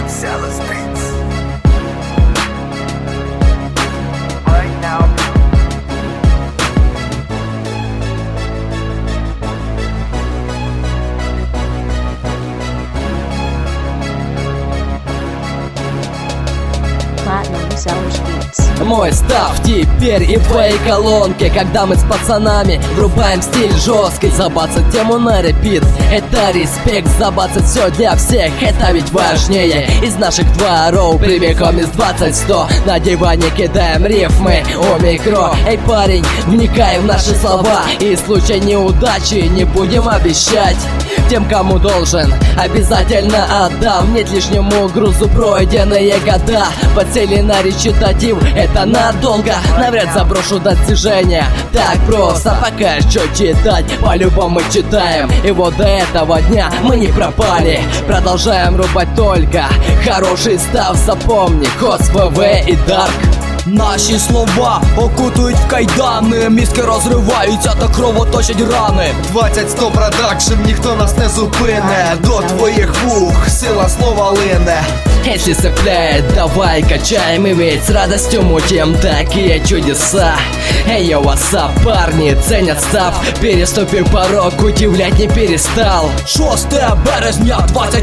Sellers Beats. Right now. Platinum Sellers Beats. Мой став теперь и твои колонки. Когда мы с пацанами врубаем стиль жесткий, забацать тему на репит — это респект. Забацать все для всех — это ведь важнее. Из наших дворов прямиком из 20-100 на диване кидаем рифмы о микро. Эй, парень, вникай в наши слова, и в случае неудачи не будем обещать. Тем, кому должен, обязательно отдам. Нет лишнему грузу пройденные года. Подсели на речитатив, это надолго. Навряд заброшу достижения так просто. Пока что читать, по-любому мы читаем. И вот до этого дня мы не пропали. Продолжаем рубать только хороший став. Запомни, Хос, ВВ и Дарк. Наші слова окутують в кайдани, мізки розриваються та кровоточать рани. 20-100 продакшн, ніхто нас не зупине. До твоїх вух сила слова лине. Если цепляет, давай качаем, и ведь с радостью мутим такие чудеса. Эй, йо, васап, парни ценят став. Переступив порог, удивлять не перестал. 6 березня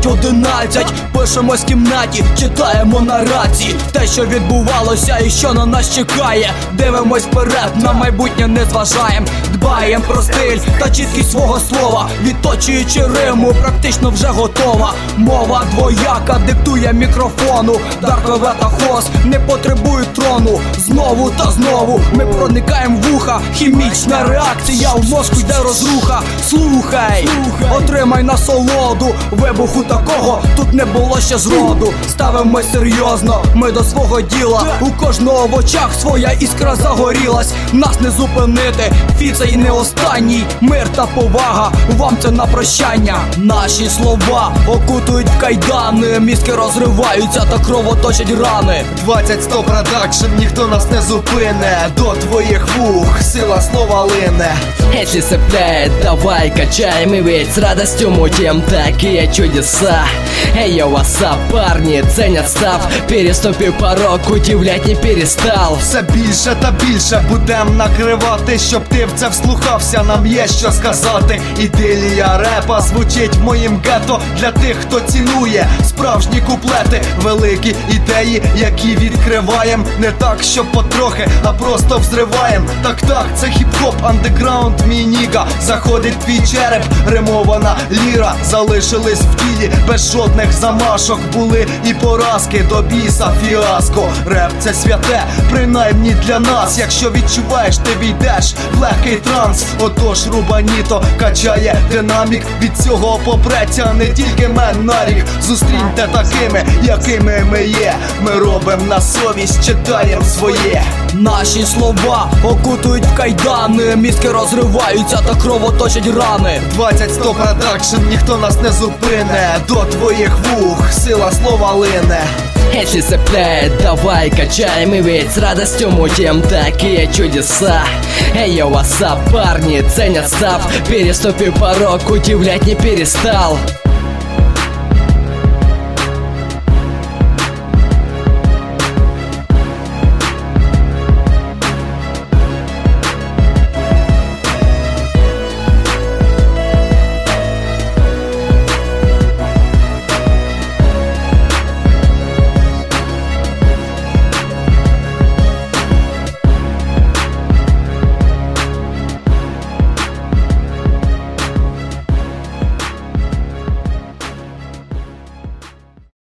2011. Пишемось в кімнаті, читаємо на рації те, що відбувалося і що на нас чекає. Дивимось вперед, на майбутнє не зважаєм. Дбаєм про стиль та чіткість свого слова. Відточуючи риму, практично вже готова. Мова двояка диктує мікрофону. Дарк, ВВ та Хос не потребують трону. Знову та знову ми проникаємо в вуха. Хімічна реакція, в мозку йде розруха. Слухай, отримай насолоду. Вибуху такого тут не було ще зроду. Ставимо серйозно, ми до свого діла. У кожного в очах своя іскра загорілась. Нас не зупинити, фіт цей не останній. Мир та повага, вам це на прощання. Наші слова окутують в кайдани, мізки розриваються та кровоточать рани. 20-100 продакшн, ніхто нас не зупине. До твоїх вух сила слова лине. Если цепляет, давай качаем, и ведь с радостью мутим такие чудеса. Эй, йо, васап, парни ценят став. Переступив порог, удивлять не перестал. Все більше та більше будем накривати, щоб ти в це вслухався, нам є що сказати. Ідилія репа звучить в моїм гетто для тих, хто цінує справжні куплети. Великі ідеї, які відкриваєм. Не так, що потрохи, а просто взриваєм. Так, це хіп-хоп, андеграунд, мій ніга. Заходить твій череп, римована ліра. Залишились в тілі без жодних замашок. Були і поразки, до біса фіаско. Реп це святе, принаймні для нас. Якщо відчуваєш, ти війдеш в легкий транс. Отож рубаніто качає динамік. Від цього попреться не тільки мен на рік. Зустріньте такими, якими ми є. Ми робим на совість, читаєм своє. Наші слова окутують в кайдани, мізки розриваються та кровоточать рани. 20-100 продакшн, ніхто нас не зупине. До твоїх вух сила слова лине. Если цепляет, давай качаем, и ведь с радостью мутим такие чудеса. Эй, йо, васап, парни ценят став. Переступив порог, удивлять не перестал.